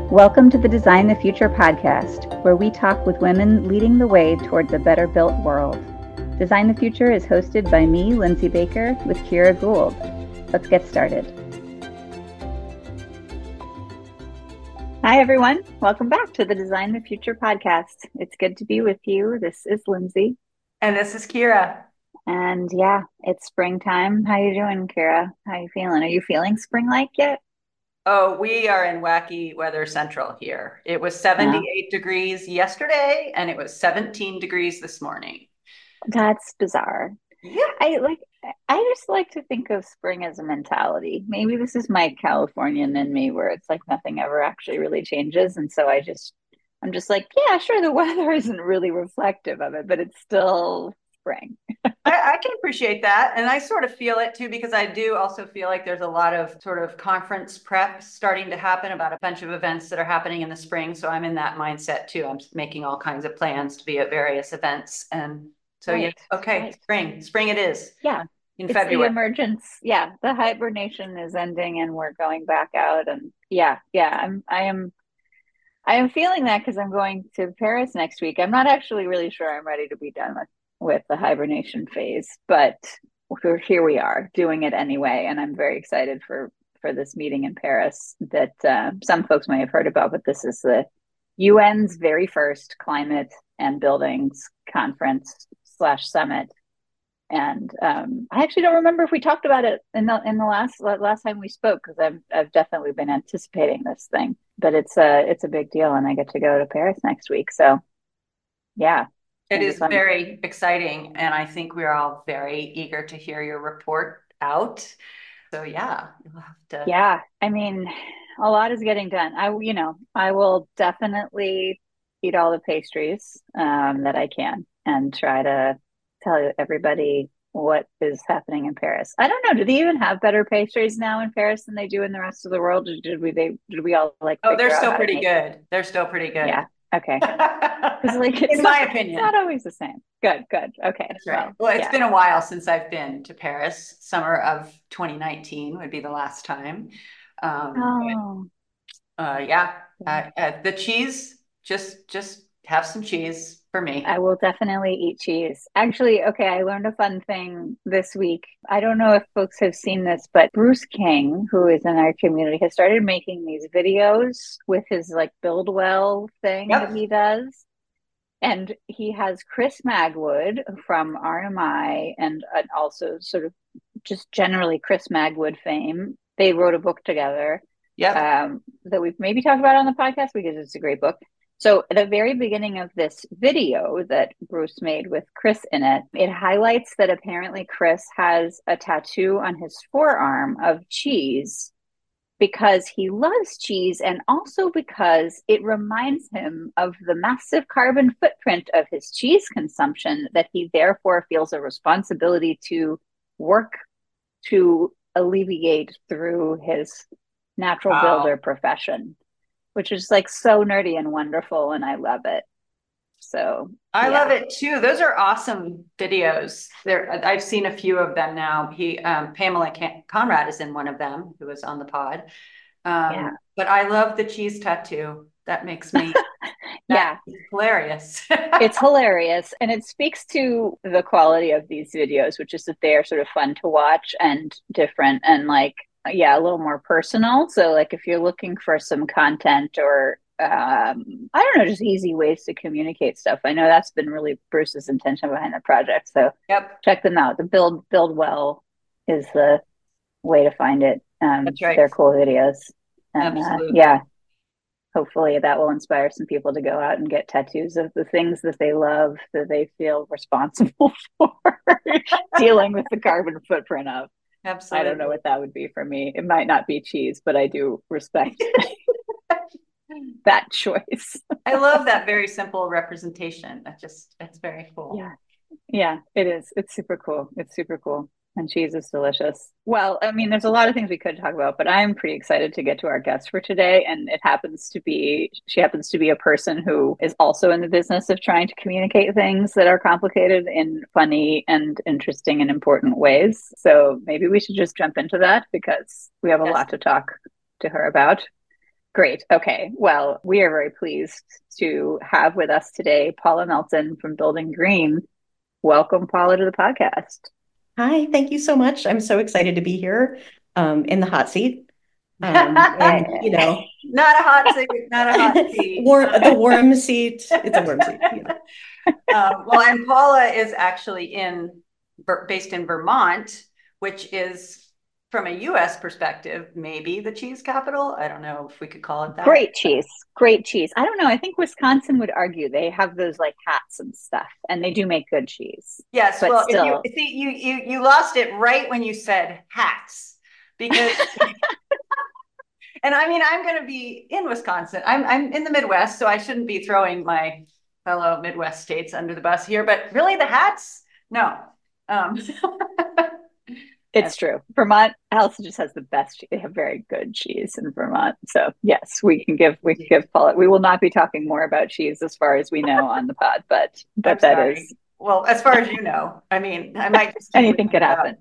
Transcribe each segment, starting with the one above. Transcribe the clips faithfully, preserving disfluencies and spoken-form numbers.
Welcome to the Design the Future podcast, where we talk with women leading the way towards a better built world. Design the Future is hosted by me, Lindsay Baker, with Kira Gould. Let's get started. Hi, everyone. Welcome back to the Design the Future podcast. It's good to be with you. This is Lindsay. And this is Kira. And yeah, it's springtime. How you doing, Kira? How you feeling? Are you feeling spring-like yet? Oh, we are in wacky weather central here. It was seventy-eight yeah. degrees yesterday, and it was seventeen degrees this morning. That's bizarre. Yeah. I like. I just like to think of spring as a mentality. Maybe this is my Californian in me, where it's like nothing ever actually really changes, and so I just, I'm just like, yeah, sure, the weather isn't really reflective of it, but it's still spring. I, I can appreciate that. And I sort of feel it too, because I do also feel like there's a lot of sort of conference prep starting to happen about a bunch of events that are happening in the spring. So I'm in that mindset too. I'm making all kinds of plans to be at various events. And so, right. yeah, okay, right. spring, spring it is. Yeah. In it's February. The emergence. Yeah. The hibernation is ending and we're going back out. And yeah, yeah, I'm, I am, I am feeling that because I'm going to Paris next week. I'm not actually really sure I'm ready to be done with with the hibernation phase, but here we are doing it anyway. And I'm very excited for, for this meeting in Paris that uh, some folks may have heard about, but this is the U N's very first climate and buildings conference slash summit. And um, I actually don't remember if we talked about it in the in the last last time we spoke, because I've I've definitely been anticipating this thing. But it's a it's a big deal, and I get to go to Paris next week. So yeah. It is very exciting, and I think we're all very eager to hear your report out. So yeah, you'll have to. Yeah, I mean, a lot is getting done. I, you know, I will definitely eat all the pastries um, that I can and try to tell everybody what is happening in Paris. I don't know. Do they even have better pastries now in Paris than they do in the rest of the world? Or did we? They did we all like? Oh, they're still pretty good. They're still pretty good. Yeah. Okay. Like, in my opinion, it's not always the same. Good, good. Okay. That's right. Well, well it's yeah. been a while since I've been to Paris. Summer of twenty nineteen would be the last time. Um, oh. But, uh, yeah. Uh, uh, the cheese, just, just have some cheese for me. I will definitely eat cheese. Actually, okay, I learned a fun thing this week. I don't know if folks have seen this, but Bruce King, who is in our community, has started making these videos with his like Build Well thing yep. that he does. And he has Chris Magwood from R M I and uh, also sort of just generally Chris Magwood fame. They wrote a book together yeah, um, that we've maybe talked about on the podcast because it's a great book. So at the very beginning of this video that Bruce made with Chris in it, it highlights that apparently Chris has a tattoo on his forearm of cheese because he loves cheese and also because it reminds him of the massive carbon footprint of his cheese consumption that he therefore feels a responsibility to work to alleviate through his natural wow. builder profession. Which is like so nerdy and wonderful, and I love it. So I yeah. love it too. Those are awesome videos. There, I've seen a few of them now. He, um, Pamela Conrad is in one of them, who was on the pod. Um, yeah. But I love the cheese tattoo. That makes me, yeah, hilarious. It's hilarious, and it speaks to the quality of these videos, which is that they are sort of fun to watch and different, and like. Yeah, a little more personal. So like if you're looking for some content or um, I don't know, just easy ways to communicate stuff. I know that's been really Bruce's intention behind the project. So yep. check them out. The Build Build Well is the way to find it. Um, that's right. They're cool videos. And, Absolutely. Uh, yeah. Hopefully that will inspire some people to go out and get tattoos of the things that they love, that they feel responsible for dealing with the carbon footprint of. Absolutely. I don't know what that would be for me. It might not be cheese, but I do respect that choice. I love that very simple representation. That just, it's very cool. Yeah. Yeah, it is. It's super cool. It's super cool. And cheese is delicious. Well, I mean, there's a lot of things we could talk about, but I'm pretty excited to get to our guest for today. And it happens to be, she happens to be a person who is also in the business of trying to communicate things that are complicated in funny and interesting and important ways. So maybe we should just jump into that because we have a yes. lot to talk to her about. Great. Okay. Well, we are very pleased to have with us today Paula Melton from Building Green. Welcome, Paula, to the podcast. Hi, thank you so much. I'm so excited to be here um, in the hot seat. Um, and, you Yeah. know, Not a hot seat, not a hot seat. warm, the warm seat. It's a warm seat. You know. Um, well, and Paula is actually in based in Vermont, which is from a U S perspective, maybe the cheese capital. I don't know if we could call it that. Great cheese. Great cheese. I don't know. I think Wisconsin would argue they have those like hats and stuff, and they do make good cheese. Yes. But Well, still, if you see, you you you lost it right when you said hats, because and I mean, I'm going to be in Wisconsin. I'm I'm in the Midwest, so I shouldn't be throwing my fellow Midwest states under the bus here. But really, the hats? No. Um, it's true. Vermont also just has the best. They have very good cheese in Vermont. So yes, we can give we can give Paula. We will not be talking more about cheese as far as we know on the pod, but but I'm that sorry. is Well, as far as you know. I mean, I might just anything could happen.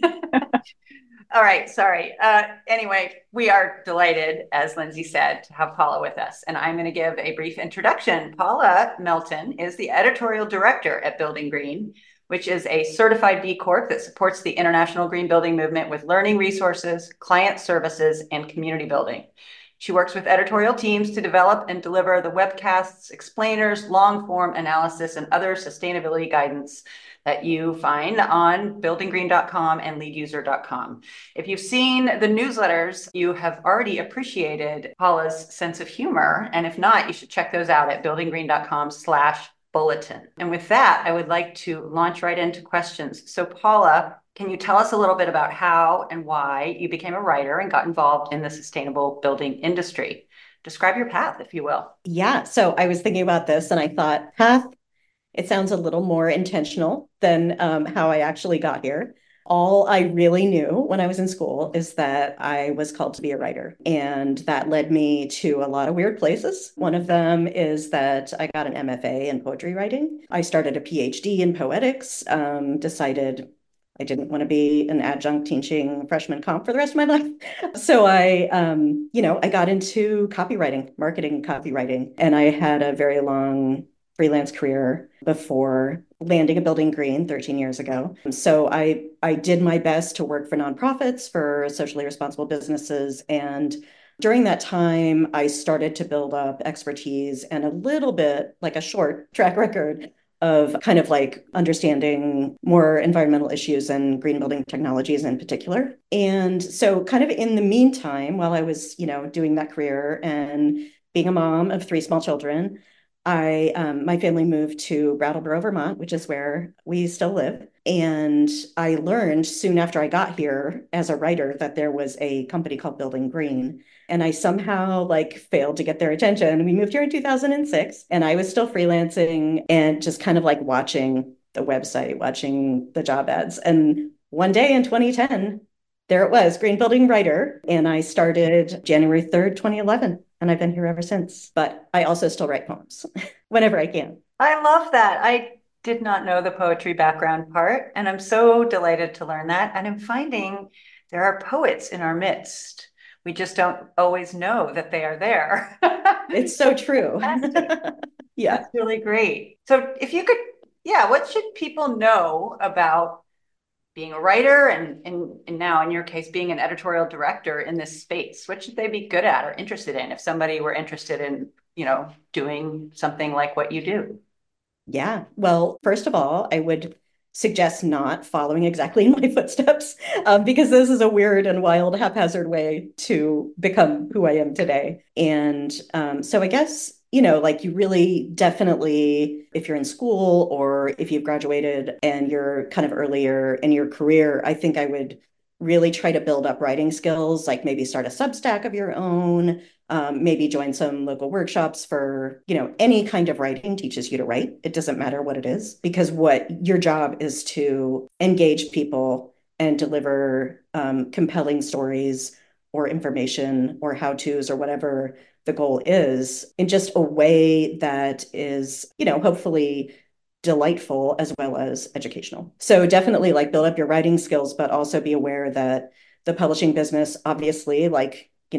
All right, sorry. Uh, anyway, we are delighted, as Lindsay said, to have Paula with us. And I'm going to give a brief introduction. Paula Melton is the editorial director at Building Green, which is a certified B Corp that supports the international green building movement with learning resources, client services, and community building. She works with editorial teams to develop and deliver the webcasts, explainers, long form analysis, and other sustainability guidance that you find on building green dot com and lead user dot com. If you've seen the newsletters, you have already appreciated Paula's sense of humor. And if not, you should check those out at building green dot com slash bulletin. And with that, I would like to launch right into questions. So Paula, can you tell us a little bit about how and why you became a writer and got involved in the sustainable building industry? Describe your path, if you will. Yeah. So I was thinking about this and I thought, path, it sounds a little more intentional than um, how I actually got here. All I really knew when I was in school is that I was called to be a writer. And that led me to a lot of weird places. One of them is that I got an M F A in poetry writing. I started a P H D in poetics, um, decided I didn't want to be an adjunct teaching freshman comp for the rest of my life. So I, um, you know, I got into copywriting, marketing copywriting, and I had a very long freelance career before landing at Building Green thirteen years ago. So I, I did my best to work for nonprofits, for socially responsible businesses. And during that time, I started to build up expertise and a little bit like a short track record of kind of like understanding more environmental issues and green building technologies in particular. And so kind of in the meantime, while I was, you know, doing that career and being a mom of three small children, I um, my family moved to Brattleboro, Vermont, which is where we still live. And I learned soon after I got here as a writer that there was a company called Building Green. And I somehow like failed to get their attention. We moved here in two thousand six and I was still freelancing and just kind of like watching the website, watching the job ads. And one day in twenty ten, there it was, Green Building Writer. And I started January third, twenty eleven. And I've been here ever since. But I also still write poems whenever I can. I love that. I did not know the poetry background part, and I'm so delighted to learn that. And I'm finding there are poets in our midst. We just don't always know that they are there. It's so true. Yeah. That's really great. So if you could, yeah, what should people know about being a writer and, and, and now in your case, being an editorial director in this space? What should they be good at or interested in if somebody were interested in, you know, doing something like what you do? Yeah. Well, first of all, I would suggest not following exactly in my footsteps um, because this is a weird and wild, haphazard way to become who I am today. And um, so I guess, you know, like you really definitely, if you're in school or if you've graduated and you're kind of earlier in your career, I think I would really try to build up writing skills, like maybe start a Substack of your own, um, maybe join some local workshops for, you know, any kind of writing teaches you to write. It doesn't matter what it is, because what your job is to engage people and deliver um, compelling stories or information or how-tos or whatever the goal is in just a way that is, you know, hopefully delightful as well as educational. So definitely like build up your writing skills, but also be aware that the publishing business, obviously, like, you know,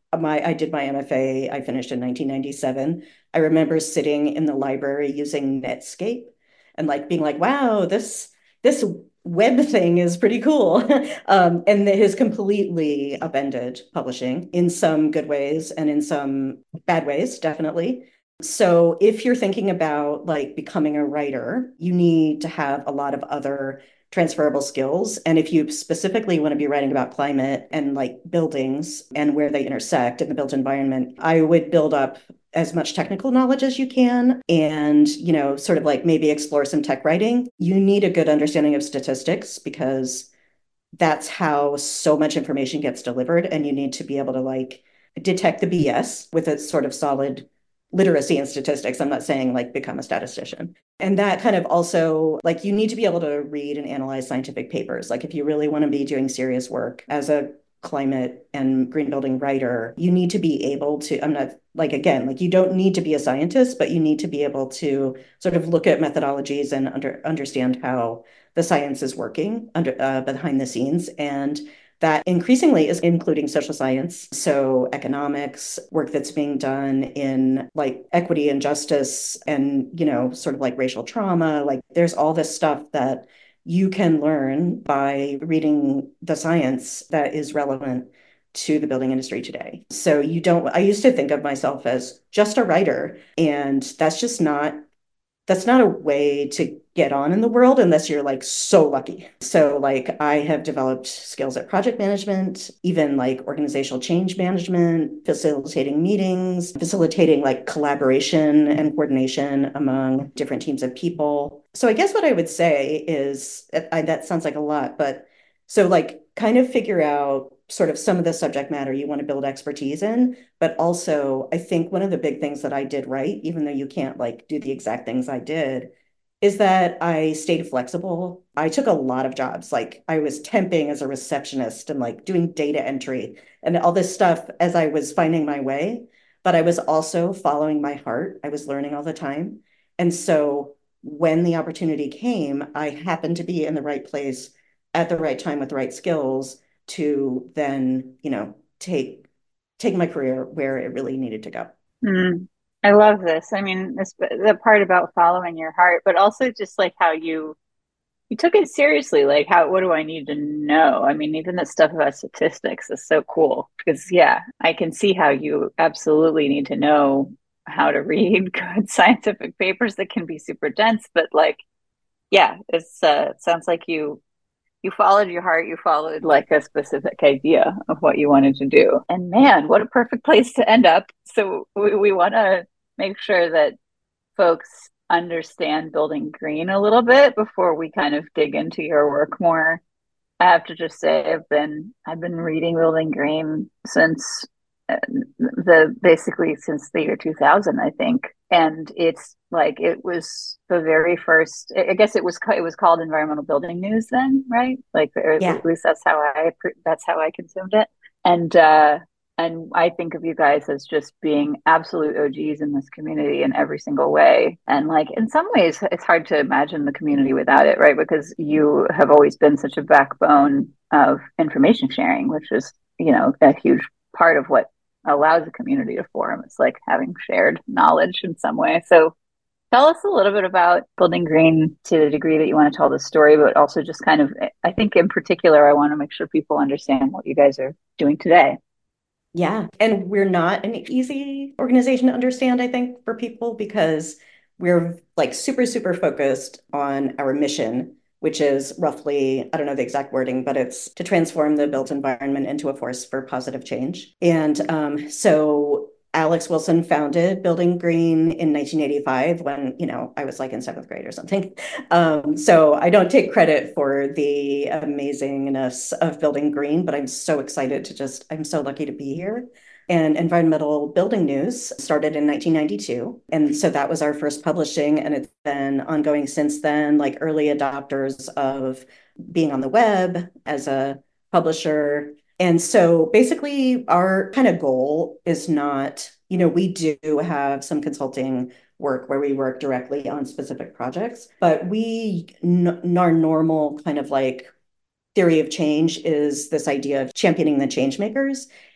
my I did my M F A, I finished in nineteen ninety-seven. I remember sitting in the library using Netscape and like being like, wow, this this web thing is pretty cool. um, and it has completely upended publishing in some good ways and in some bad ways, definitely. So if you're thinking about like becoming a writer, you need to have a lot of other transferable skills. And if you specifically want to be writing about climate and like buildings and where they intersect in the built environment, I would build up as much technical knowledge as you can and, you know, sort of like maybe explore some tech writing. You need a good understanding of statistics because that's how so much information gets delivered. And you need to be able to like detect the B S with a sort of solid literacy in statistics. I'm not saying like become a statistician. And that kind of also like you need to be able to read and analyze scientific papers. Like if you really want to be doing serious work as a climate and green building writer, you need to be able to, I'm not like, again, like you don't need to be a scientist, but you need to be able to sort of look at methodologies and under, understand how the science is working under uh, behind the scenes. And that increasingly is including social science. So economics, work that's being done in like equity and justice and, you know, sort of like racial trauma. Like there's all this stuff that you can learn by reading the science that is relevant to the building industry today. So you don't, I used to think of myself as just a writer, and that's just not that's not a way to get on in the world unless you're like so lucky. So like I have developed skills at project management, even like organizational change management, facilitating meetings, facilitating like collaboration and coordination among different teams of people. So I guess what I would say is I, that sounds like a lot, but so like kind of figure out sort of some of the subject matter you want to build expertise in. But also, I think one of the big things that I did right, even though you can't like do the exact things I did, is that I stayed flexible. I took a lot of jobs. Like I was temping as a receptionist and like doing data entry and all this stuff as I was finding my way. But I was also following my heart. I was learning all the time. And so when the opportunity came, I happened to be in the right place at the right time with the right skills to then, you know, take take my career where it really needed to go. Mm, I love this. I mean, this the part about following your heart, but also just like how you you took it seriously. Like, how what do I need to know? I mean, even the stuff about statistics is so cool because, yeah, I can see how you absolutely need to know how to read good scientific papers that can be super dense. But like, yeah, it's uh, it sounds like you you followed your heart, you followed like a specific idea of what you wanted to do. And man, what a perfect place to end up. So we, we want to make sure that folks understand Building Green a little bit before we kind of dig into your work more. I have to just say I've been I've been reading Building Green since uh, the basically since the year two thousand, I think. And it's like it was the very first. I guess it was it was called Environmental Building News then, right? Like, or Yeah. at least that's how I that's how I consumed it. And uh, and I think of you guys as just being absolute O Gs in this community in every single way. And like in some ways, it's hard to imagine the community without it, right? Because you have always been such a backbone of information sharing, which is, you know, a huge part of what allows a community to form. It's like having shared knowledge in some way. So tell us a little bit about Building Green to the degree that you want to tell the story, but also just kind of, I think in particular, I want to make sure people understand what you guys are doing today. Yeah. And we're not an easy organization to understand, I think, for people because we're like super, super focused on our mission, which is roughly, I don't know the exact wording, but it's to transform the built environment into a force for positive change. And um, so Alex Wilson founded Building Green in nineteen eighty-five when, you know, I was like in seventh grade or something. Um, so I don't take credit for the amazingness of Building Green, but I'm so excited to just, I'm so lucky to be here. And Environmental Building News started in nineteen ninety-two. And so that was our first publishing. And it's been ongoing since then, like early adopters of being on the web as a publisher. And so basically, our kind of goal is not, you know, we do have some consulting work where we work directly on specific projects, but we, n- our normal kind of like theory of change is this idea of championing the change makers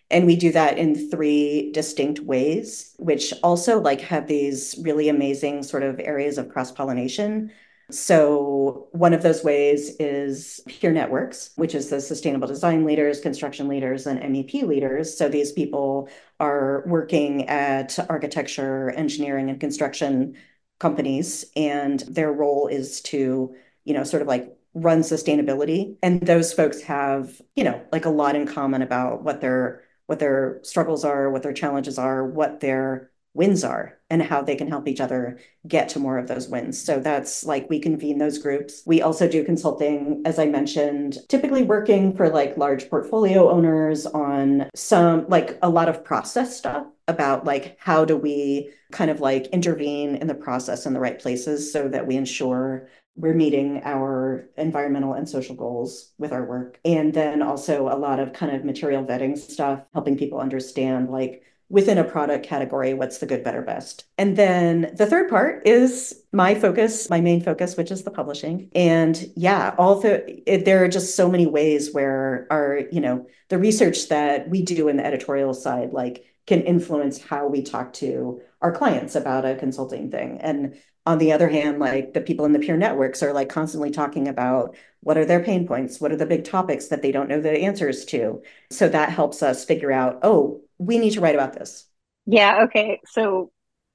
And we do that in three distinct ways, which also like have these really amazing sort of areas of cross-pollination. So one of those ways is peer networks, which is the sustainable design leaders, construction leaders, and M E P leaders. So these people are working at architecture, engineering, and construction companies, and their role is to, you know, sort of like run sustainability. And those folks have, you know, like a lot in common about what their what their struggles are, what their challenges are, what their wins are, and how they can help each other get to more of those wins. So that's like we convene those groups. We also do consulting, as I mentioned, typically working for like large portfolio owners on some like a lot of process stuff about like how do we kind of like intervene in the process in the right places so that we ensure we're meeting our environmental and social goals with our work. And then also a lot of kind of material vetting stuff, helping people understand like within a product category, what's the good, better, best. And then the third part is my focus, my main focus, which is the publishing. And yeah, all the, it, there are just so many ways where our, you know, the research that we do in the editorial side, like can influence how we talk to our clients about a consulting thing. And on the other hand, like the people in the peer networks are like constantly talking about what are their pain points? What are the big topics that they don't know the answers to? So that helps us figure out, oh, we need to write about this. Yeah, okay. So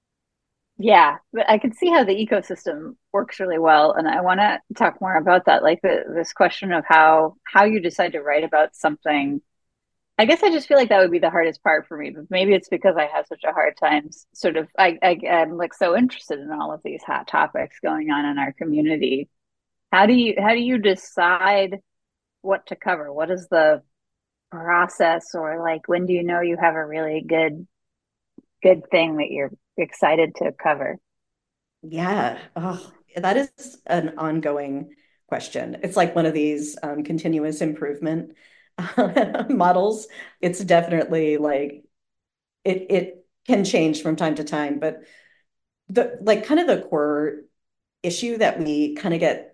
yeah, but I can see how the ecosystem works really well, and I want to talk more about that, like the, this question of how how you decide to write about something. I guess I just feel like that would be the hardest part for me, but maybe it's because I have such a hard time sort of I, I I'm like so interested in all of these hot topics going on in our community. How do you how do you decide what to cover? What is the process, or like when do you know you have a really good good thing that you're excited to cover? Yeah. Oh, that is an ongoing question. It's like one of these um, continuous improvement models. It's definitely like it it can change from time to time, but the like kind of the core issue that we kind of get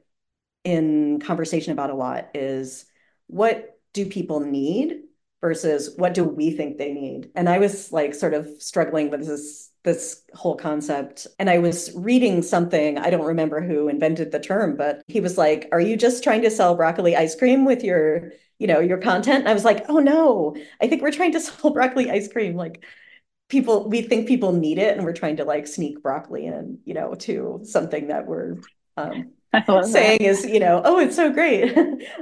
in conversation about a lot is what do people need versus what do we think they need? And I was like sort of struggling with this this whole concept. And I was reading something, I don't remember who invented the term, but he was like, "Are you just trying to sell broccoli ice cream with your, you know, your content?" And I was like, "Oh no, I think we're trying to sell broccoli ice cream. Like people, we think people need it, and we're trying to like sneak broccoli in, you know, to something that we're um, I love that. saying is, you know, oh, it's so great."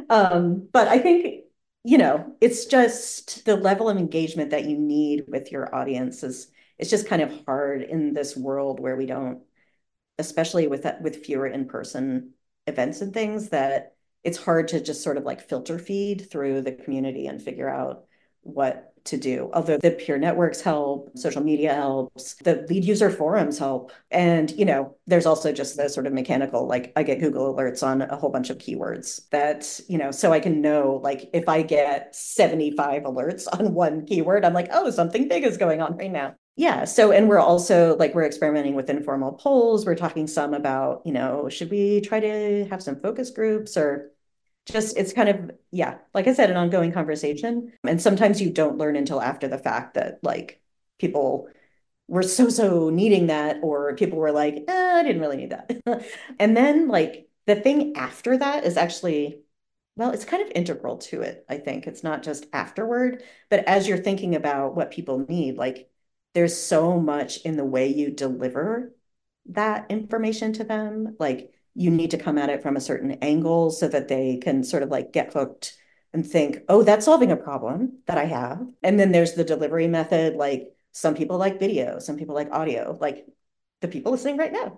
um, but I think, you know, it's just the level of engagement that you need with your audience is it's just kind of hard in this world where we don't, especially with that, with fewer in-person events and things, that it's hard to just sort of like filter feed through the community and figure out what to do. Although the peer networks help, social media helps, the lead user forums help. And, you know, there's also just the sort of mechanical, like I get Google alerts on a whole bunch of keywords that, you know, so I can know like if I get seventy-five alerts on one keyword, I'm like, oh, something big is going on right now. Yeah. So, and we're also like, we're experimenting with informal polls. We're talking some about, you know, should we try to have some focus groups or just, it's kind of, yeah, like I said, an ongoing conversation. And sometimes you don't learn until after the fact that like people were so, so needing that, or people were like, eh, I didn't really need that. And then like the thing after that is actually, well, it's kind of integral to it, I think. It's not just afterward, but as you're thinking about what people need, like there's so much in the way you deliver that information to them. Like you need to come at it from a certain angle so that they can sort of like get hooked and think, oh, that's solving a problem that I have. And then there's the delivery method. Like some people like video, some people like audio, like the people listening right now.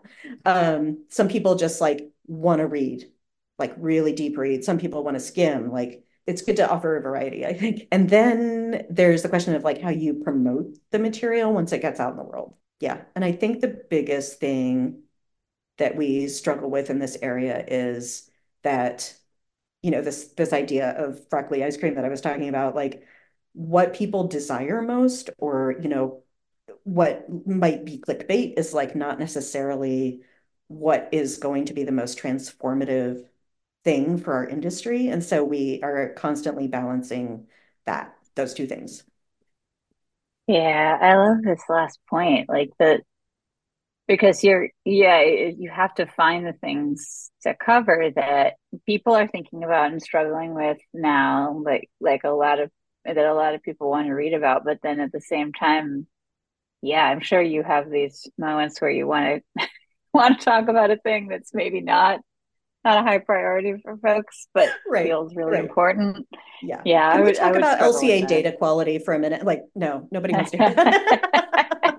Um, some people just like want to read, like really deep read. Some people want to skim, like it's good to offer a variety, I think. And then there's the question of like how you promote the material once it gets out in the world. Yeah. And I think the biggest thing that we struggle with in this area is that, you know, this this idea of broccoli ice cream that I was talking about, like what people desire most, or, you know, what might be clickbait is like not necessarily what is going to be the most transformative thing for our industry. And so we are constantly balancing that, those two things. Yeah, I love this last point. Like the because you're yeah, you have to find the things to cover that people are thinking about and struggling with now, like like a lot of that a lot of people want to read about, but then at the same time, yeah, I'm sure you have these moments where you want to want to talk about a thing that's maybe not not a high priority for folks, but Right, feels really right. important. Yeah. Yeah, I Can we would I talk would about struggle with L C A that. data quality for a minute? Like, no, nobody wants to hear But that.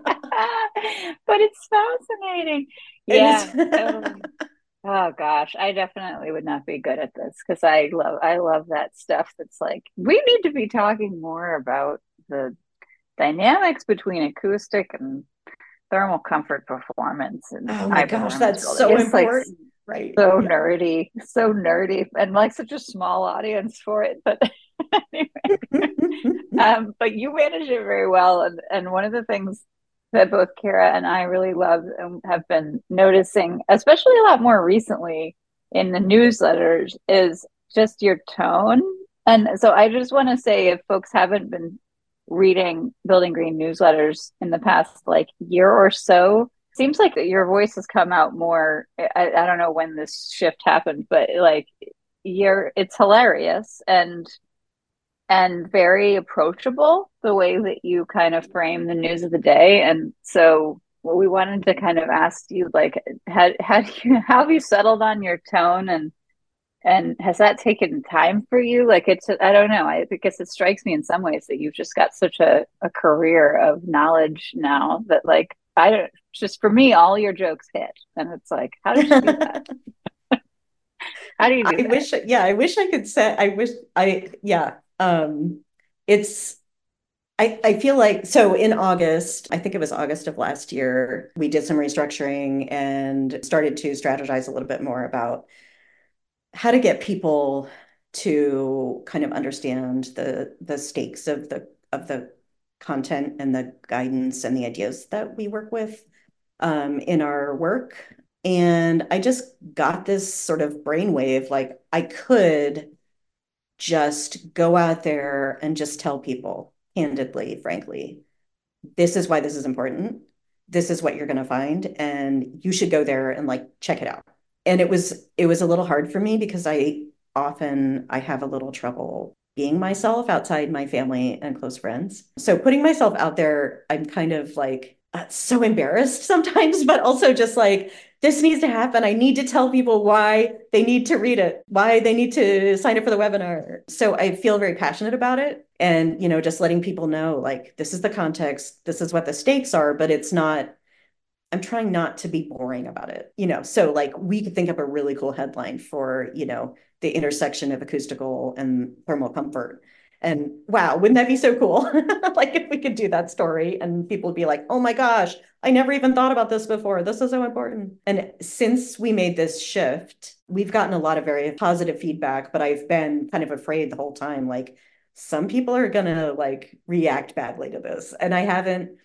it's fascinating. It is. Yeah, totally. Oh gosh, I definitely would not be good at this because I love I love that stuff that's like we need to be talking more about the dynamics between acoustic and thermal comfort performance and Oh my high gosh, performance that's building. so It's like important. Right. so Yeah. nerdy, so nerdy, and like such a small audience for it. But anyway, um, but you manage it very well. And, and one of the things that both Kara and I really love and have been noticing, especially a lot more recently in the newsletters, is just your tone. And so I just want to say if folks haven't been reading Building Green newsletters in the past like year or so, seems like your voice has come out more. I, I don't know when this shift happened, but like you're it's hilarious and and very approachable the way that you kind of frame the news of the day. And so what we wanted to kind of ask you like how how do you how have you settled on your tone and and has that taken time for you? Like it's I don't know. I guess it strikes me in some ways that you've just got such a, a career of knowledge now that like I don't just for me all your jokes hit. And it's like, how did you do that? How do you do I that? wish, yeah, I wish I could say, I wish I, yeah. Um, it's, I, I feel like, so in August, I think it was August of last year, we did some restructuring and started to strategize a little bit more about how to get people to kind of understand the the stakes of the of the content and the guidance and the ideas that we work with um, in our work. And I just got this sort of brainwave, like I could just go out there and just tell people candidly, frankly, this is why this is important. This is what you're going to find, and you should go there and like check it out. And it was it was a little hard for me because I often I have a little trouble being myself outside my family and close friends. So putting myself out there, I'm kind of like uh, so embarrassed sometimes, but also just like this needs to happen. I need to tell people why they need to read it, why they need to sign up for the webinar. So I feel very passionate about it. And, you know, just letting people know, like, this is the context, this is what the stakes are, but it's not, I'm trying not to be boring about it, you know. So like we could think up a really cool headline for, you know, the intersection of acoustical and thermal comfort. And wow, wouldn't that be so cool? Like if we could do that story and people would be like, oh my gosh, I never even thought about this before. This is so important. And since we made this shift, we've gotten a lot of very positive feedback, but I've been kind of afraid the whole time, like some people are gonna like react badly to this. And I haven't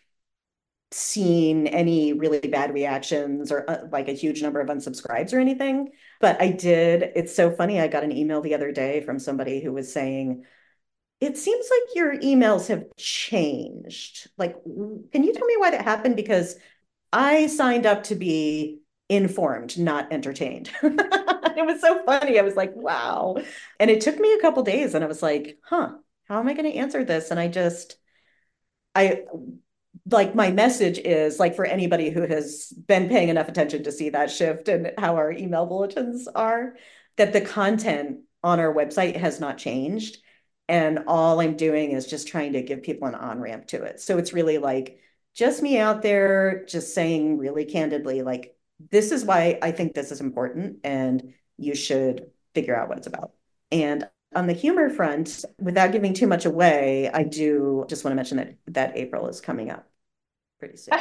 seen any really bad reactions or uh, like a huge number of unsubscribes or anything. But I did, it's so funny. I got an email the other day from somebody who was saying, it seems like your emails have changed. Like, can you tell me why that happened? Because I signed up to be informed, not entertained. It was so funny. I was like, wow. And it took me a couple days and I was like, huh, how am I going to answer this? And I just, I like my message is like for anybody who has been paying enough attention to see that shift and how our email bulletins are, that the content on our website has not changed. And all I'm doing is just trying to give people an on-ramp to it. So it's really like just me out there, just saying really candidly, like, this is why I think this is important and you should figure out what it's about. And on the humor front, without giving too much away, I do just want to mention that that April is coming up pretty soon.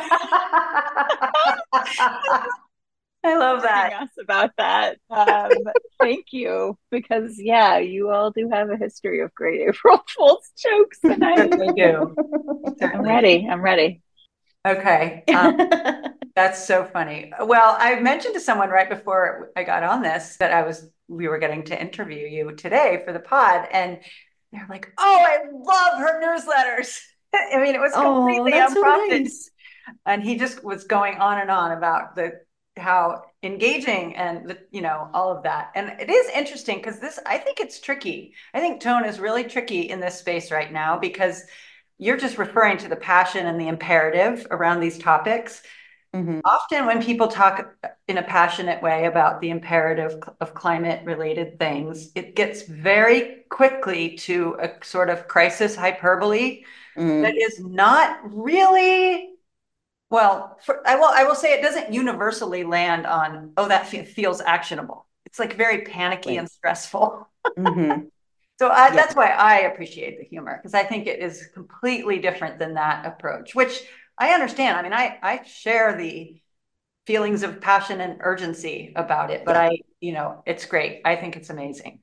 I love that. Us about that. Um, thank you, because yeah, you all do have a history of great April Fool's jokes, and I, Certainly do. I'm Certainly ready. do. I'm ready. Okay. Um, that's so funny. Well, I mentioned to someone right before I got on this that I was we were getting to interview you today for the pod, and they're like, "Oh, I love her newsletters." I mean, it was Oh, completely that's so unprompted. nice. And he just was going on and on about the how engaging and the, you know, all of that. And it is interesting because this, I think it's tricky. I think tone is really tricky in this space right now because you're just referring to the passion and the imperative around these topics. Mhm. Often when people talk in a passionate way about the imperative of climate related things, it gets very quickly to a sort of crisis hyperbole that Mm. is not really, well, for, I will I will say it doesn't universally land on, oh, that fe feels actionable. It's like very panicky Right. and stressful. Hmm. So I, Yeah. that's why I appreciate the humor, because I think it is completely different than that approach, which I understand. I mean, I I share the feelings of passion and urgency about it, but Yeah. I, you know, it's great. I think it's amazing.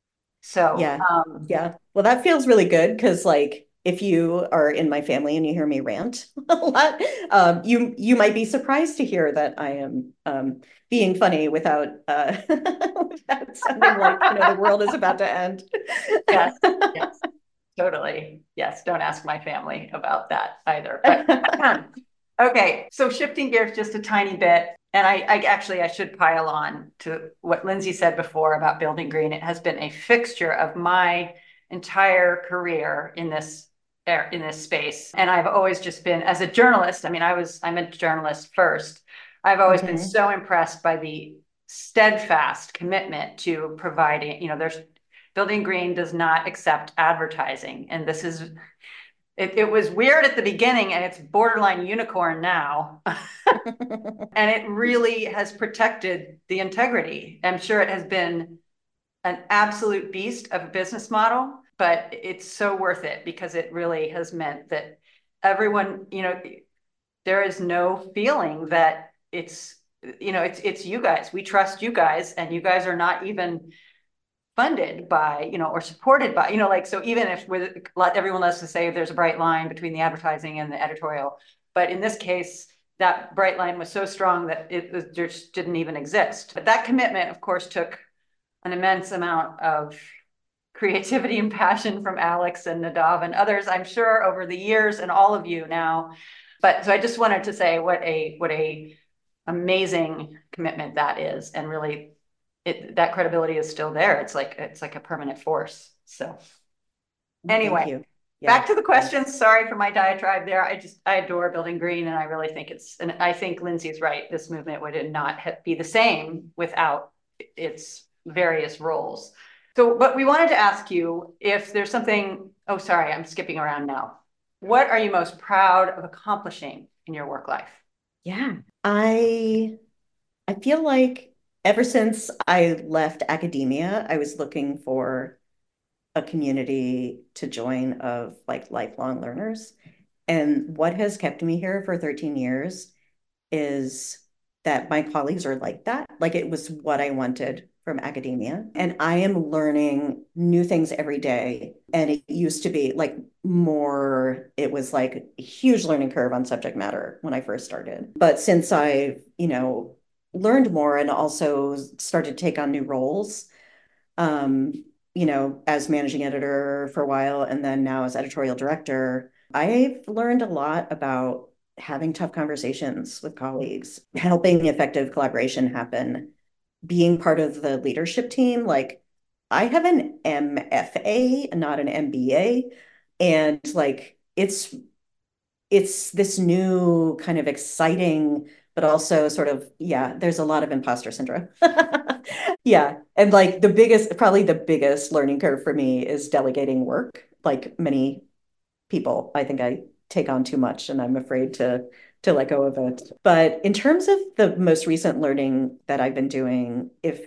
So, Yeah. um, Yeah. Well, that feels really good because like if you are in my family and you hear me rant a lot, um, you you might be surprised to hear that I am um, being funny without uh, without sounding like, you know, the world is about to end. yes, yes, totally. Yes, don't ask my family about that either. But okay, so shifting gears just a tiny bit, and I, I actually I should pile on to what Lindsay said before about Building Green. It has been a fixture of my entire career in this in this space, and I've always just been, as a journalist. I mean, I was I'm a journalist first. I've always been Mhm. so impressed by the steadfast commitment to providing. You know, there's Building Green does not accept advertising, and this is it, it was weird at the beginning and it's borderline unicorn now. And it really has protected the integrity. I'm sure it has been an absolute beast of a business model, but it's so worth it because it really has meant that everyone, you know, there is no feeling that it's, you know, it's it's you guys. We trust you guys, and you guys are not even funded by, you know, or supported by, you know, like, so even if with everyone loves to say there's a bright line between the advertising and the editorial, but in this case, that bright line was so strong that it just didn't even exist. But that commitment, of course, took an immense amount of creativity and passion from Alex and Nadav and others, I'm sure, over the years, and all of you now. But so I just wanted to say what a what a amazing commitment that is, and really it that credibility is still there. It's like it's like a permanent force. So Thank anyway, you. Yeah. back to the Thanks. questions. Sorry for my diatribe there. I just I adore Building Green, and I really think it's, and I think Lindsay's right. This movement would not be the same without its various roles. So, but we wanted to ask you if there's something. Oh, sorry, I'm skipping around now. What are you most proud of accomplishing in your work life? Yeah. I I feel like ever since I left academia, I was looking for a community to join of like lifelong learners. And what has kept me here for thirteen years is that my colleagues are like that. Like it was what I wanted from academia. And I am learning new things every day. And it used to be like more, it was like a huge learning curve on subject matter when I first started. But since I've, you know, learned more and also started to take on new roles, um, you know, as managing editor for a while and then now as editorial director, I've learned a lot about having tough conversations with colleagues, helping effective collaboration happen, being part of the leadership team. Like, I have an M F A, not an M B A, and like it's it's this new kind of exciting, but also sort of, yeah, there's a lot of imposter syndrome. Yeah. And like the biggest, probably the biggest learning curve for me is delegating work. Like many people, I think I take on too much and I'm afraid to to let go of it. But in terms of the most recent learning that I've been doing, if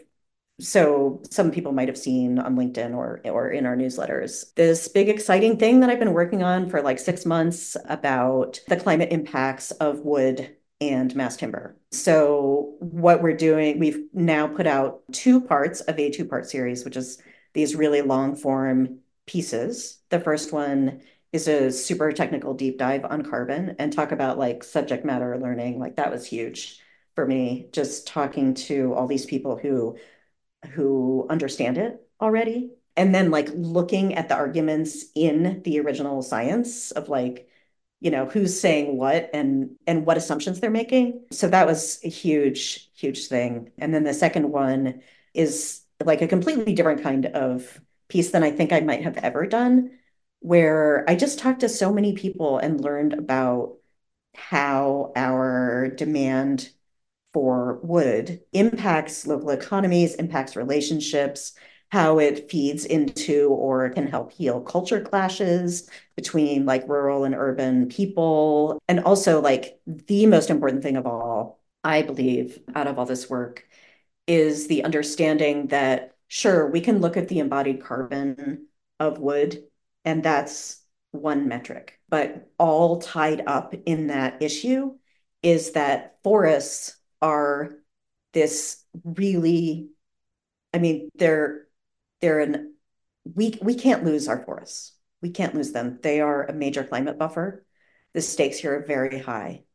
so some people might have seen on LinkedIn or or in our newsletters this big exciting thing that I've been working on for like six months about the climate impacts of wood and mass timber. So what we're doing, we've now put out two parts of a two-part series, which is these really long form pieces. The first one is a super technical deep dive on carbon and talk about like subject matter learning. Like that was huge for me, just talking to all these people who who understand it already. and then like looking at the arguments in the original science of like, you know, who's saying what and and what assumptions they're making. So that was a huge, huge thing. And then the second one is like a completely different kind of piece than I think I might have ever done, where I just talked to so many people and learned about how our demand for wood impacts local economies, impacts relationships, how it feeds into or can help heal culture clashes between like rural and urban people. And also, like, the most important thing of all, I believe, out of all this work is the understanding that, sure, we can look at the embodied carbon of wood, and that's one metric, but all tied up in that issue is that forests are this really, I mean, they're they're an we we can't lose our forests. We can't lose them. They are a major climate buffer. The stakes here are very high.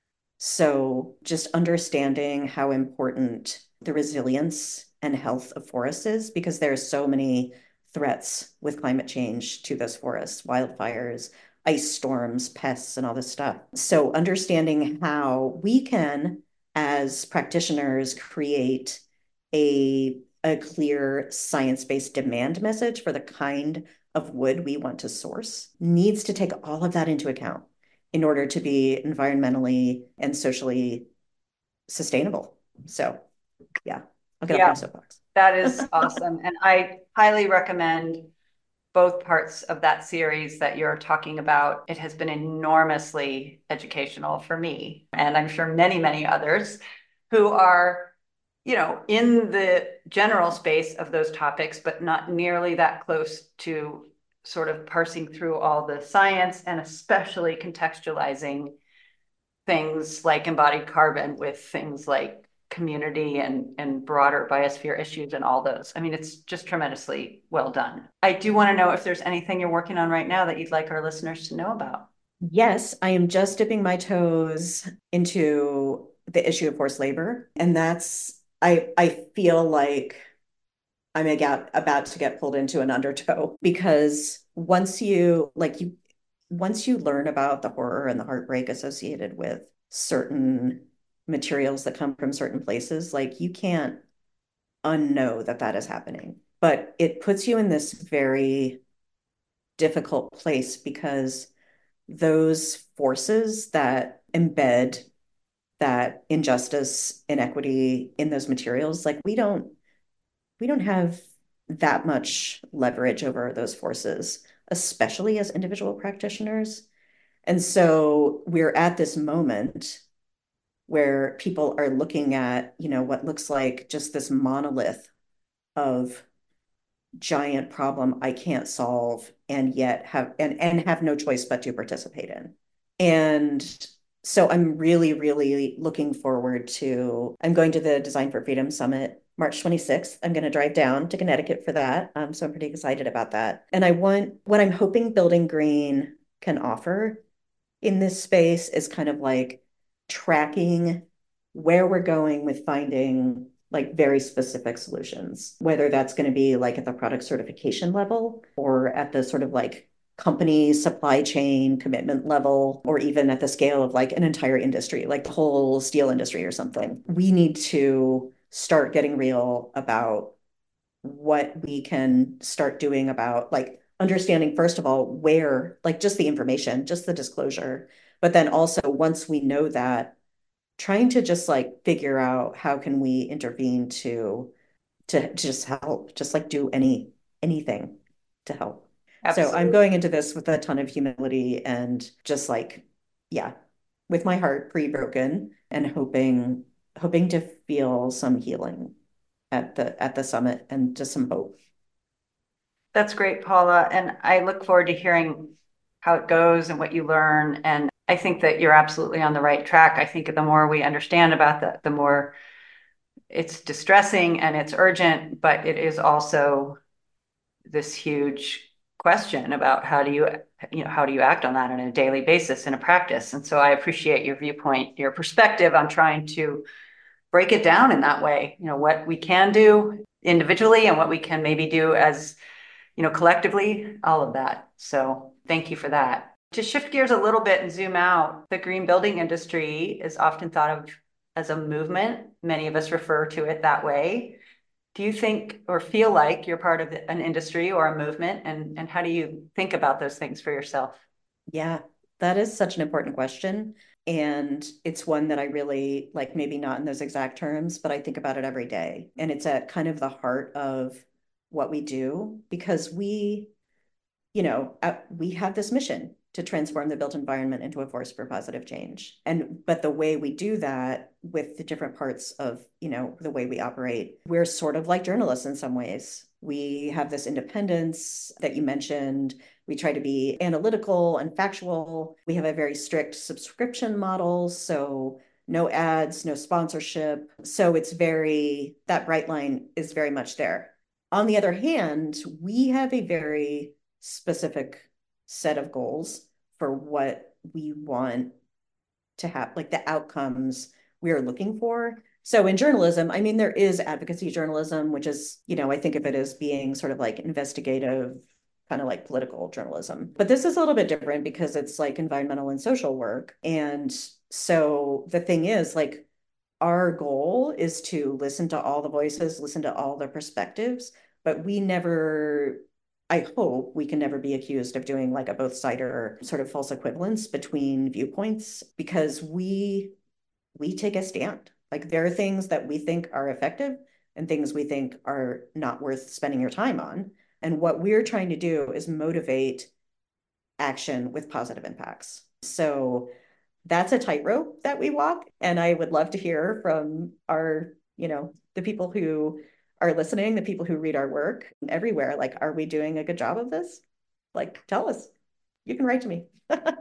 So just understanding how important the resilience and health of forests is, because there are so many threats with climate change to those forests, wildfires, ice storms, pests, and all this stuff. So understanding how we can, as practitioners, create a, a clear science-based demand message for the kind of wood we want to source needs to take all of that into account in order to be environmentally and socially sustainable. So yeah, I'll get Yeah, off my soapbox. that is awesome. And I highly recommend both parts of that series that you're talking about. It has been enormously educational for me, and I'm sure many, many others who are, you know, in the general space of those topics, but not nearly that close to sort of parsing through all the science and especially contextualizing things like embodied carbon with things like community and, and broader biosphere issues and all those. I mean, it's just tremendously well done. I do want to know if there's anything you're working on right now that you'd like our listeners to know about. Yes, I am just dipping my toes into the issue of forced labor. And that's, I, I feel like I'm about, about to get pulled into an undertow, because once you like you once you learn about the horror and the heartbreak associated with certain materials that come from certain places, like you can't unknow that that is happening. But it puts you in this very difficult place, because those forces that embed that injustice, inequity in those materials, like we don't we don't have that much leverage over those forces, especially as individual practitioners. And so we're at this moment where people are looking at, you know, what looks like just this monolith of giant problem I can't solve and yet have and, and have no choice but to participate in. And so I'm really, really looking forward to, I'm going to the Design for Freedom Summit March twenty-sixth. I'm going to drive down to Connecticut for that. Um, so I'm pretty excited about that. And I want, what I'm hoping Building Green can offer in this space is kind of like tracking where we're going with finding like very specific solutions, whether that's going to be like at the product certification level or at the sort of like company supply chain commitment level, or even at the scale of like an entire industry, like the whole steel industry or something. We need to start getting real about what we can start doing about like understanding, first of all, where, like just the information, just the disclosure, but then also once we know that, trying to just like figure out how can we intervene to to, to just help, just like do any anything to help. Absolutely. So I'm going into this with a ton of humility and just like, yeah, with my heart pre-broken and hoping hoping to feel some healing at the at the summit and just some hope. That's great, Paula. And I look forward to hearing how it goes and what you learn. And I think that you're absolutely on the right track. I think the more we understand about that, the more it's distressing and it's urgent, but it is also this huge question about how do you, you know, how do you act on that on a daily basis in a practice? And so I appreciate your viewpoint, your perspective on trying to break it down in that way, you know, what we can do individually and what we can maybe do as you know, collectively, all of that. So thank you for that. To shift gears a little bit and zoom out, the green building industry is often thought of as a movement. Many of us refer to it that way. Do you think or feel like you're part of an industry or a movement? And, and how do you think about those things for yourself? Yeah, that is such an important question. And it's one that I really like, maybe not in those exact terms, but I think about it every day. And it's at kind of the heart of what we do because we, you know, uh, we have this mission to transform the built environment into a force for positive change. And but the way we do that with the different parts of, you know, the way we operate, we're sort of like journalists in some ways. We have this independence that you mentioned. We try to be analytical and factual. We have a very strict subscription model, so no ads, no sponsorship. So it's very, that bright line is very much there. On the other hand, we have a very specific set of goals for what we want to have, like the outcomes we are looking for. So in journalism, I mean, there is advocacy journalism, which is, you know, I think of it as being sort of like investigative, kind of like political journalism. But this is a little bit different because it's like environmental and social work. And so the thing is, like, our goal is to listen to all the voices, listen to all the perspectives, but we never, I hope we can never be accused of doing like a both sider sort of false equivalence between viewpoints because we we take a stand. Like there are things that we think are effective and things we think are not worth spending your time on. And what we're trying to do is motivate action with positive impacts. So that's a tightrope that we walk. And I would love to hear from our, you know, the people who are listening, the people who read our work everywhere. Like, are we doing a good job of this? Like, tell us. You can write to me.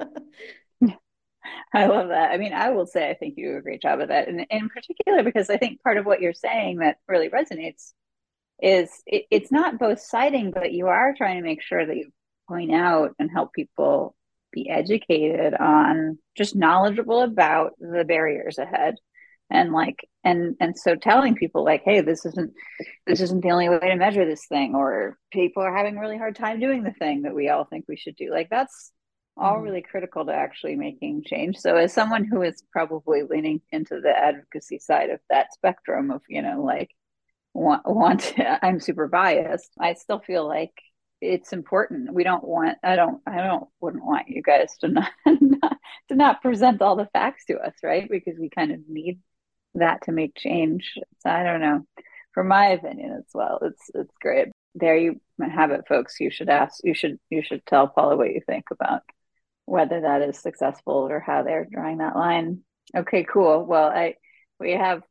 I love that. I mean, I will say I think you do a great job of that. And in particular, because I think part of what you're saying that really resonates is it, it's not both siding, but you are trying to make sure that you point out and help people be educated on, just knowledgeable about the barriers ahead. And like, and and so telling people like, hey, this isn't this isn't the only way to measure this thing, or people are having a really hard time doing the thing that we all think we should do. Like that's all Mhm. really critical to actually making change. So as someone who is probably leaning into the advocacy side of that spectrum of, you know, like want want to, I'm super biased. I still feel like it's important. We don't want I don't I don't wouldn't want you guys to not, not to not present all the facts to us, right? Because we kind of need that to make change. So I don't know. For my opinion as well, it's it's great. There you have it, folks. You should ask you should you should tell Paula what you think about whether that is successful or how they're drawing that line. Okay, cool. Well, I we have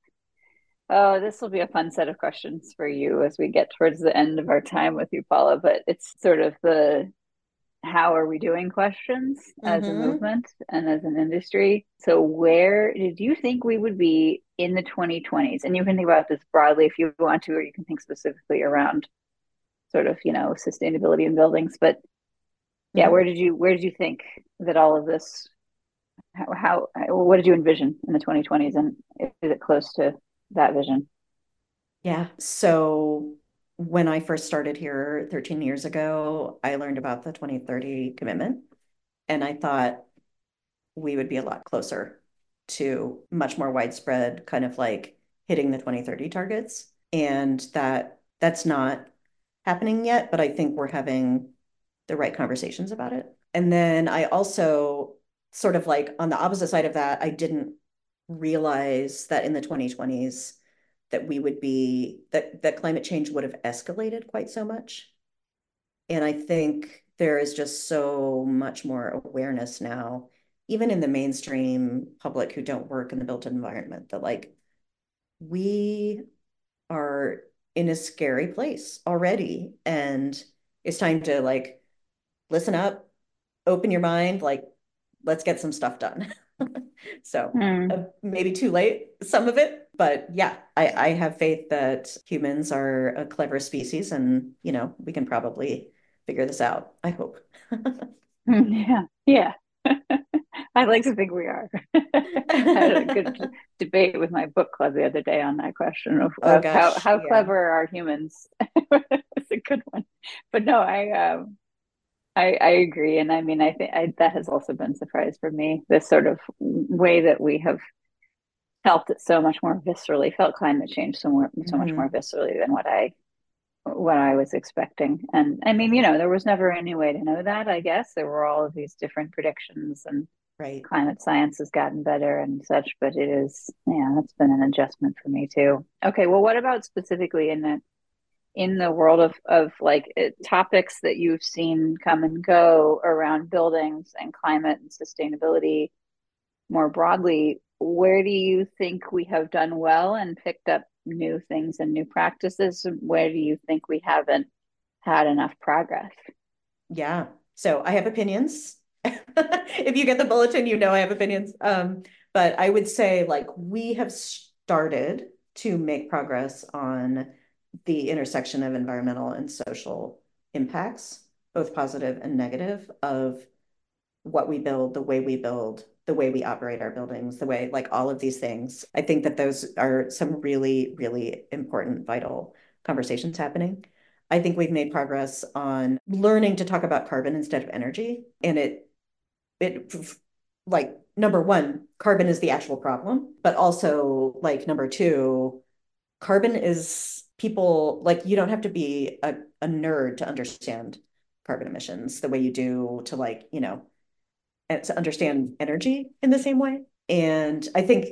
oh, this will be a fun set of questions for you as we get towards the end of our time with you, Paula, but it's sort of the how are we doing questions as a Mhm. movement and as an industry. So where did you think we would be in the twenty twenties? And you can think about this broadly if you want to, or you can think specifically around sort of, you know, sustainability in buildings. But yeah, Mhm. where did you where did you think that all of this how, how what did you envision in the twenty twenties, and is it close to that vision? Yeah. So when I first started here thirteen years ago, I learned about the twenty thirty commitment, and I thought we would be a lot closer to much more widespread kind of like hitting the twenty thirty targets. And that that's not happening yet, but I think we're having the right conversations about it. And then I also sort of like on the opposite side of that, I didn't realize that in the twenty twenties that we would be that that climate change would have escalated quite so much. And I think there is just so much more awareness now, even in the mainstream public who don't work in the built environment, that like we are in a scary place already. And it's time to like listen up, open your mind, like let's get some stuff done. So Hmm. uh, maybe too late, some of it, but yeah, I, I have faith that humans are a clever species and, you know, we can probably figure this out, I hope. Yeah, yeah. I like to think we are. I had a good debate with my book club the other day on that question of, Oh of how, gosh, how yeah. clever are humans? It's a good one. But no, I um I I agree, and I mean I think I, that has also been a surprise for me. This sort of way that we have felt it so much more viscerally, felt climate change so more so much more Mhm. viscerally than what I what I was expecting. And I mean, you know, there was never any way to know that, I guess. There were all of these different predictions and Right. climate science has gotten better and such, but it is, yeah, that's been an adjustment for me too. Okay, well, what about specifically in the in the world of of like it, topics that you've seen come and go around buildings and climate and sustainability more broadly, where do you think we have done well and picked up new things and new practices? Where do you think we haven't had enough progress? Yeah. So I have opinions. If you get the bulletin, you know I have opinions. Um, but I would say like we have started to make progress on the intersection of environmental and social impacts, both positive and negative, of what we build, the way we build, the way we operate our buildings, the way like all of these things. I think that those are some really, really important, vital conversations happening. I think we've made progress on learning to talk about carbon instead of energy. And it, it, like, number one, carbon is the actual problem, but also, like, number two, carbon is people, like, you don't have to be a, a nerd to understand carbon emissions the way you do to, like, you know, to understand energy in the same way. And I think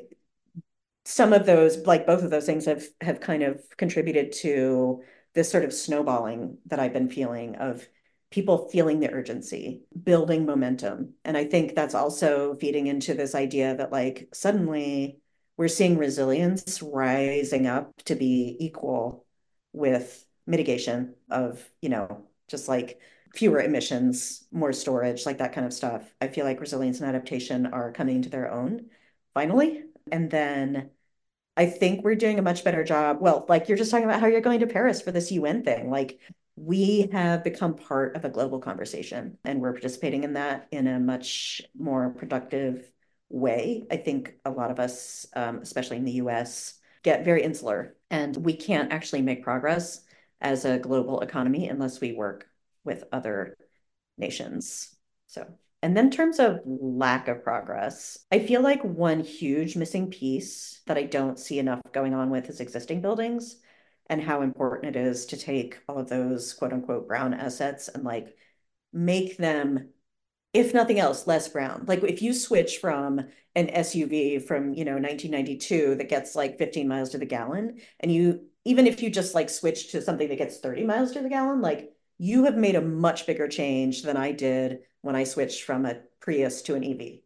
some of those, like both of those things have have kind of contributed to this sort of snowballing that I've been feeling of people feeling the urgency, building momentum. And I think that's also feeding into this idea that like suddenly we're seeing resilience rising up to be equal with mitigation of, you know, just like fewer emissions, more storage, like that kind of stuff. I feel like resilience and adaptation are coming to their own finally. And then I think we're doing a much better job. Well, like you're just talking about how you're going to Paris for this U N thing. Like we have become part of a global conversation and we're participating in that in a much more productive way. I think a lot of us, um, especially in the U S, get very insular and we can't actually make progress as a global economy unless we work with other nations. So, and then in terms of lack of progress, I feel like one huge missing piece that I don't see enough going on with is existing buildings and how important it is to take all of those quote unquote brown assets and like make them, if nothing else, less brown. Like if you switch from an S U V from, you know, nineteen ninety-two that gets like fifteen miles to the gallon, and you, even if you just like switch to something that gets thirty miles to the gallon, like you have made a much bigger change than I did when I switched from a Prius to an E V.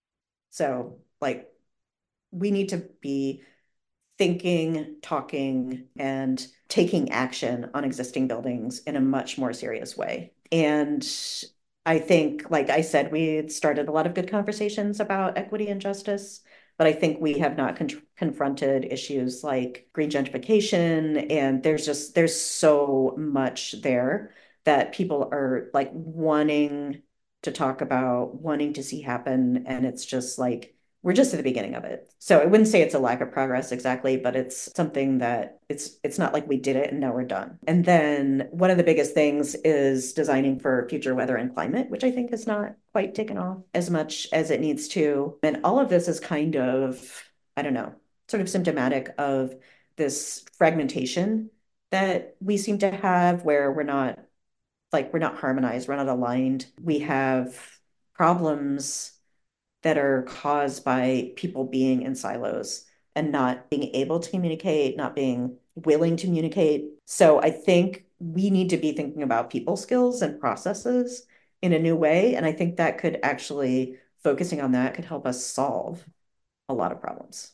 So like we need to be thinking, talking, and taking action on existing buildings in a much more serious way. And I think, like I said, we started a lot of good conversations about equity and justice, but I think we have not con confronted issues like green gentrification. And there's just, there's so much there that people are like wanting to talk about, wanting to see happen. And it's just like, we're just at the beginning of it. So I wouldn't say it's a lack of progress exactly, but it's something that it's it's not like we did it and now we're done. And then one of the biggest things is designing for future weather and climate, which I think has not quite taken off as much as it needs to. And all of this is kind of, I don't know, sort of symptomatic of this fragmentation that we seem to have where we're not like we're not harmonized, we're not aligned. We have problems that are caused by people being in silos and not being able to communicate, not being willing to communicate. So I think we need to be thinking about people skills and processes in a new way. And I think that could actually, focusing on that could help us solve a lot of problems.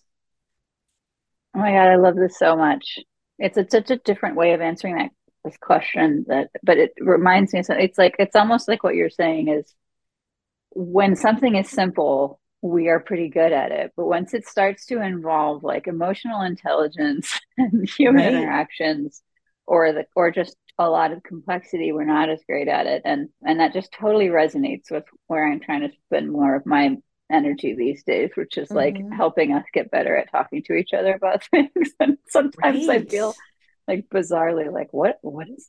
Oh my God, I love this so much. It's a, such a different way of answering that this question that, but it reminds me of something. It's like it's almost like what you're saying is when something is simple, we are pretty good at it. But once it starts to involve like emotional intelligence and human Right. interactions or the or just a lot of complexity, we're not as great at it. And and that just totally resonates with where I'm trying to spend more of my energy these days, which is like Mhm. helping us get better at talking to each other about things. And sometimes I Right. feel like bizarrely like what what is that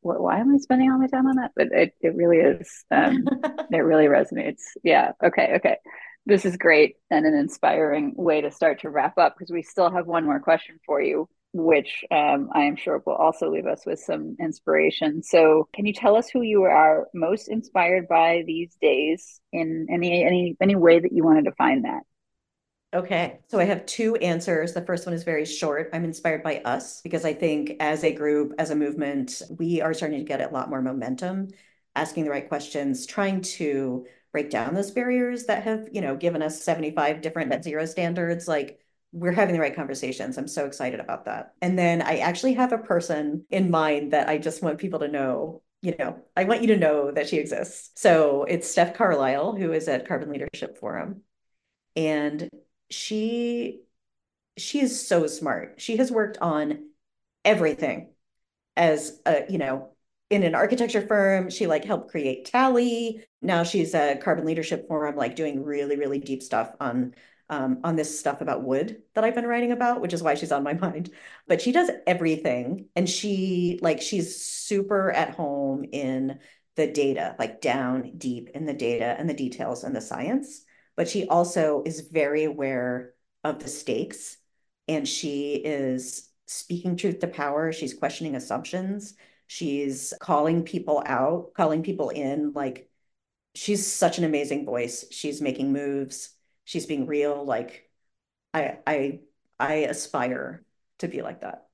why am I spending all my time on that? But it, it really is, um, it really resonates. Yeah. Okay. Okay. This is great and an inspiring way to start to wrap up because we still have one more question for you, which um, I am sure will also leave us with some inspiration. So, can you tell us who you are most inspired by these days in any any any way that you want to define that? Okay, so I have two answers. The first one is very short. I'm inspired by us because I think as a group, as a movement, we are starting to get a lot more momentum, asking the right questions, trying to break down those barriers that have, you know, given us seventy-five different net zero standards. Like we're having the right conversations. I'm so excited about that. And then I actually have a person in mind that I just want people to know, you know, I want you to know that she exists. So it's Steph Carlisle, who is at Carbon Leadership Forum. And she she is so smart. She has worked on everything as a, you know, in an architecture firm. She like helped create Tally. Now she's a Carbon Leadership Forum, like doing really, really deep stuff on um, on this stuff about wood that I've been writing about, which is why she's on my mind. But she does everything. And she like she's super at home in the data, like down deep in the data and the details and the science. But she also is very aware of the stakes and she is speaking truth to power. She's questioning assumptions. She's calling people out, calling people in. Like she's such an amazing voice. She's making moves. She's being real. Like I I I aspire to be like that.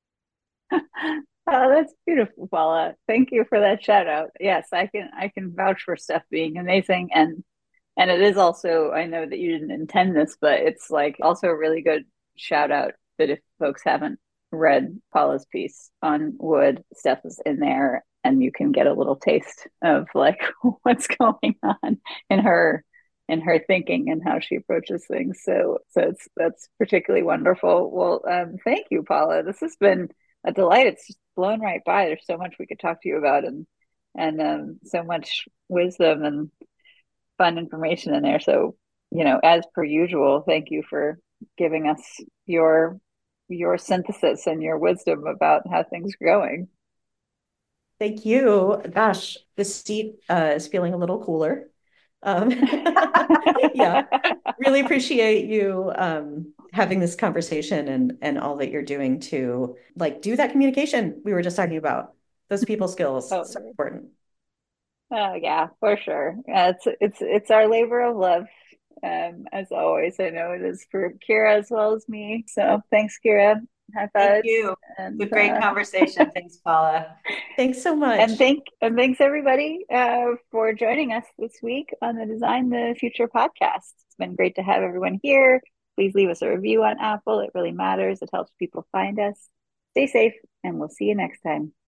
Oh, that's beautiful, Paula. Thank you for that shout out. Yes, I can I can vouch for Steph being amazing and and it is also, I know that you didn't intend this, but it's like also a really good shout out that if folks haven't read Paula's piece on wood, Steph is in there and you can get a little taste of like what's going on in her in her thinking and how she approaches things. So so it's that's particularly wonderful. Well, um, thank you, Paula. This has been a delight. It's just blown right by. There's so much we could talk to you about and and um, so much wisdom and fun information in there. So, you know, as per usual, thank you for giving us your your synthesis and your wisdom about how things are going. Thank you. Gosh, the seat uh, is feeling a little cooler. Um, yeah, really appreciate you um, having this conversation and and all that you're doing to like do that communication we were just talking about. Those people skills, so Totally. important. Oh yeah, for sure. Yeah, it's it's it's our labor of love. Um, as always, I know it is for Kira as well as me. So thanks, Kira. High Thank fives. you. It's And a great uh, conversation. Thanks, Paula. Thanks so and much. thank and thanks everybody uh, for joining us this week on the Design the Future podcast. It's been great to have everyone here. Please leave us a review on Apple. It really matters. It helps people find us. Stay safe, and we'll see you next time.